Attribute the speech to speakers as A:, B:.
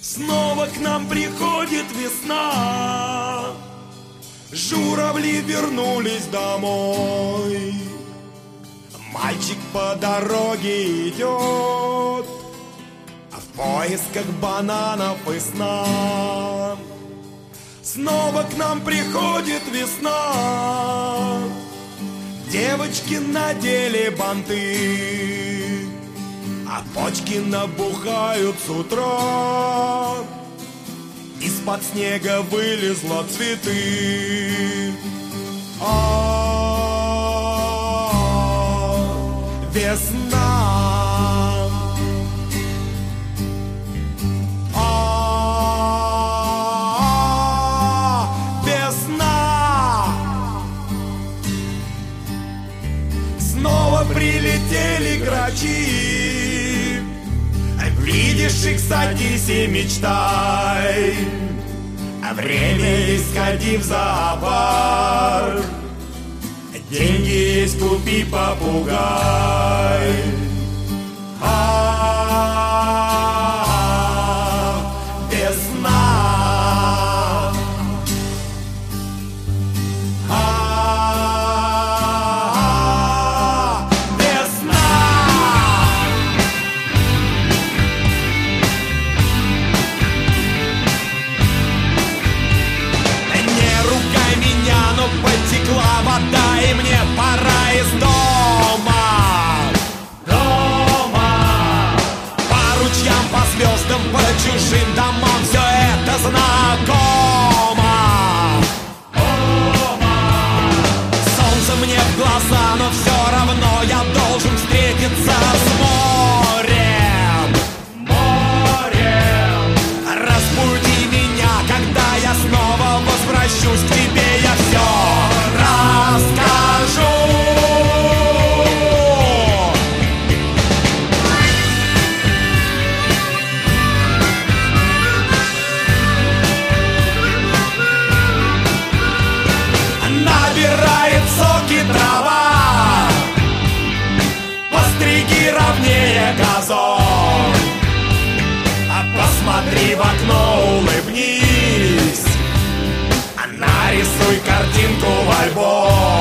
A: Снова к нам приходит весна, журавли вернулись домой. Мальчик по дороге идет в поисках бананов и сна. Снова к нам приходит весна, девочки надели банты, а почки набухают с утра. Из-под снега вылезла цветы. Весна. Весна. Снова прилетели грачи. Видишь их, садись и мечтай. А время есть, сходи в зоопарк. Деньги есть, купи попугай. Весна. Потекла вода, и мне пора из дома. По ручьям, по звездам, по чужим домам все это знакомо. Солнце мне в глаза, но все равно я должен встретиться с морем. Разбуди меня, когда я снова возвращусь к тебе. Я все расскажу. Набирает соки трава, постриги ровнее газон. Посмотри в окно, улыбнись, нарисуй картинку в альбом.